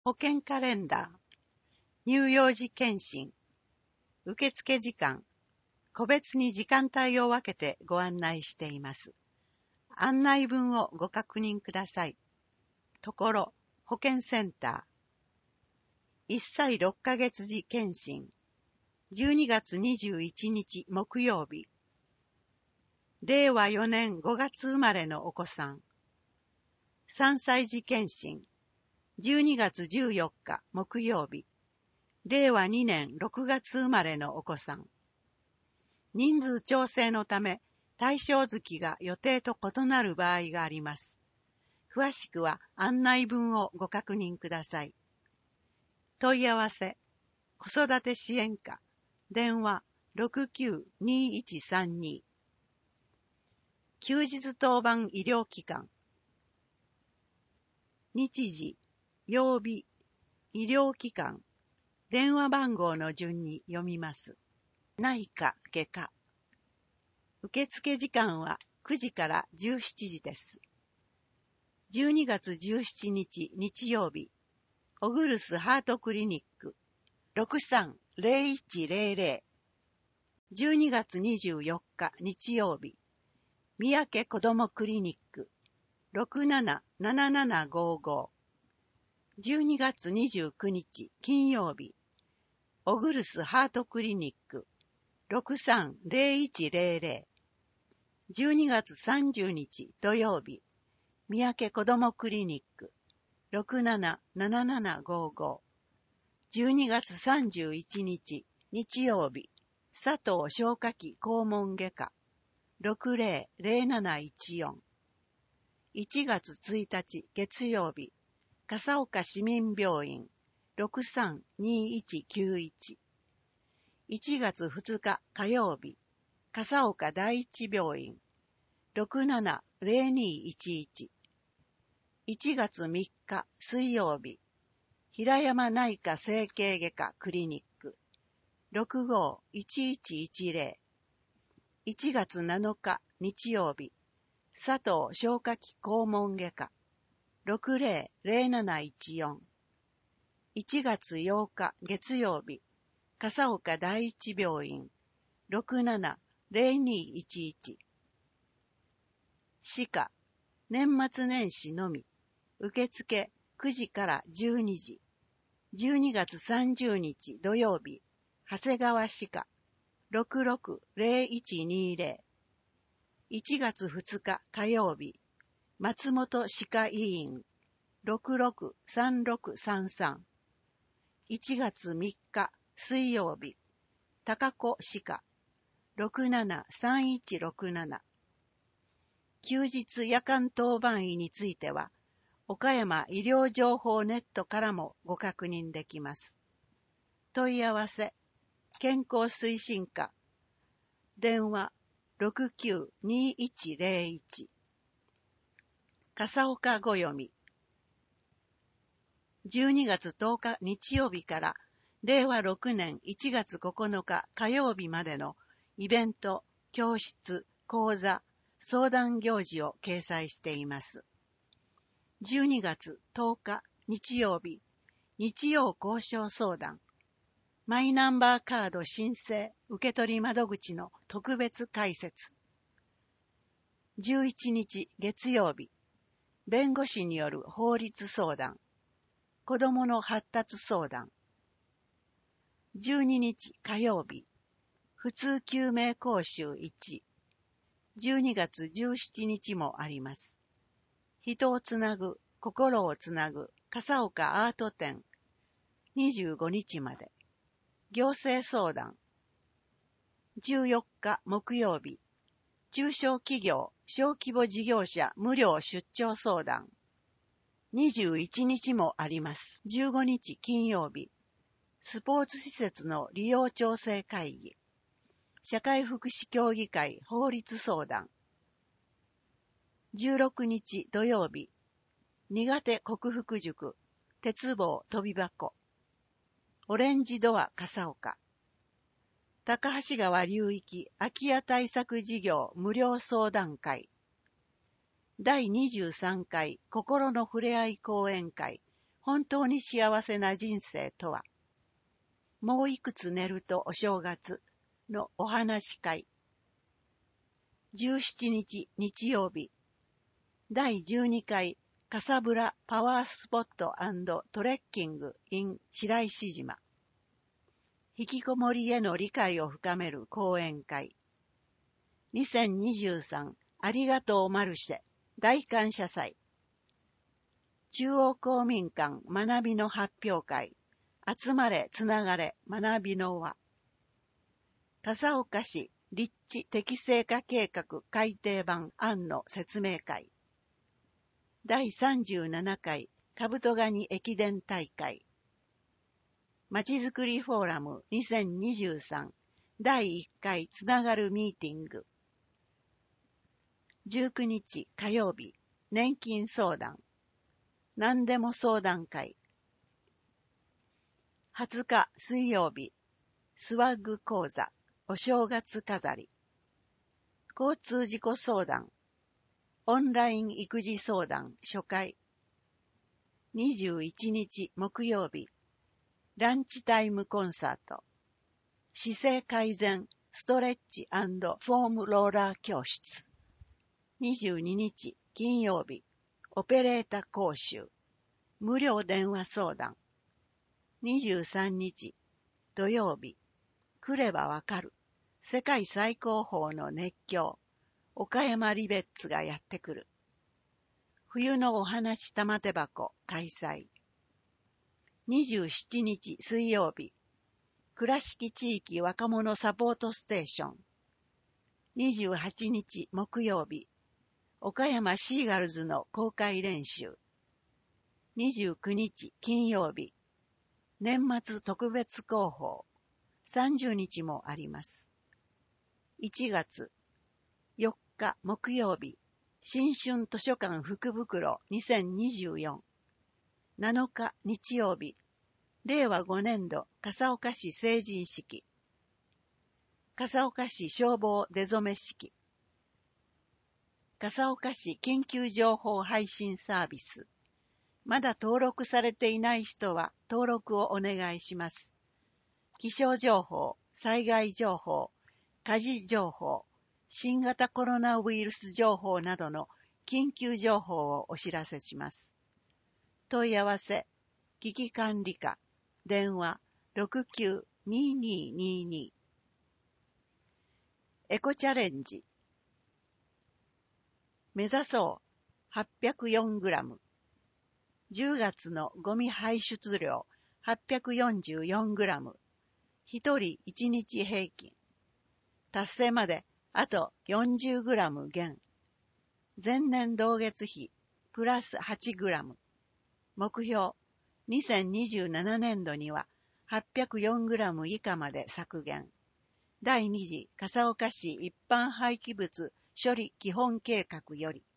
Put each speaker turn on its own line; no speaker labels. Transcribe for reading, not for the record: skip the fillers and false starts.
保険カレンダー、乳幼児検診、受付時間、個別に時間帯を分けてご案内しています。案内文をご確認ください。ところ、保健センター、1歳6ヶ月児検診、12月21日木曜日、令和4年5月生まれのお子さん、3歳児検診、12月14日木曜日、令和2年6月生まれのお子さん。人数調整のため、対象月が予定と異なる場合があります。詳しくは案内文をご確認ください。問い合わせ、子育て支援課、電話692132。休日当番医療機関。日時、曜日、医療機関、電話番号の順に読みます。内科外科。受付時間は9時から17時です。12月17日日曜日、オグルスハートクリニック 63-0100。12月24日日曜日、三宅子どもクリニック 677755。12月29日金曜日、オグルスハートクリニック 63-0100。12月30日土曜日、三宅子どもクリニック 677755。12月31日日曜日、佐藤消化器肛門外科 600714。1月1日月曜日、笠岡市民病院 632191。1月2日火曜日、笠岡第一病院 670211。1月3日水曜日、平山内科整形外科クリニック 651110。1月7日日曜日、佐藤消化器肛門外科 600714。1月8日月曜日、笠岡第一病院 670211。歯科、年末年始のみ、受付9時から12時。12月30日土曜日、長谷川歯科 660120。1月2日火曜日、松本歯科医院 663633。1月3日水曜日、高子歯科 673167。休日夜間当番医については、岡山医療情報ネットからもご確認できます。問い合わせ、健康推進課、電話692101。笠岡ご読み。12月10日日曜日から令和6年1月9日火曜日までのイベント、教室、講座、相談行事を掲載しています。12月10日日曜日、日曜交渉相談、マイナンバーカード申請受取窓口の特別解説。11日月曜日、弁護士による法律相談、子どもの発達相談。12日火曜日、普通救命講習1。12月17日もあります。人をつなぐ、心をつなぐ、笠岡アート展。25日まで。行政相談。14日木曜日、中小企業、小規模事業者無料出張相談。21日もあります。15日金曜日、スポーツ施設の利用調整会議。社会福祉協議会法律相談。16日土曜日、苦手克服塾、鉄棒飛び箱。オレンジドア笠岡。高橋川流域空き家対策事業無料相談会。第23回心のふれあい講演会本当に幸せな人生とは。もういくつ寝るとお正月のお話会。17日日曜日、第12回笠村パワースポット&トレッキング in 白石島。引きこもりへの理解を深める講演会。2023ありがとうマルシェ大感謝祭。中央公民館学びの発表会。集まれつながれ学びの輪。笠岡市立地適正化計画改訂版案の説明会。第37回カブトガニ駅伝大会。まちづくりフォーラム2023第1回つながるミーティング。19日火曜日、年金相談。何でも相談会。20日水曜日、スワッグ講座、お正月飾り。交通事故相談。オンライン育児相談初回。21日木曜日、ランチタイムコンサート。姿勢改善、ストレッチ&フォームローラー教室。22日金曜日、オペレータ講習。無料電話相談。23日土曜日、来ればわかる。世界最高峰の熱狂。岡山リベッツがやってくる。冬のお話玉手箱開催。27日水曜日、倉敷地域若者サポートステーション。28日木曜日、岡山シーガルズの公開練習。29日金曜日、年末特別広報。30日もあります。1月4日木曜日、新春図書館福袋2024。7日日曜日、令和5年度笠岡市成人式。笠岡市消防出初め式。笠岡市緊急情報配信サービス。まだ登録されていない人は登録をお願いします。気象情報、災害情報、火事情報、新型コロナウイルス情報などの緊急情報をお知らせします。問い合わせ、危機管理課、電話692222。エコチャレンジ。目指そう804グラム。10月のゴミ排出量844グラム。1人1日平均。達成まであと40グラム減。前年同月比プラス8グラム。目標、2027年度には804グラム以下まで削減。第2次笠岡市一般廃棄物処理基本計画より。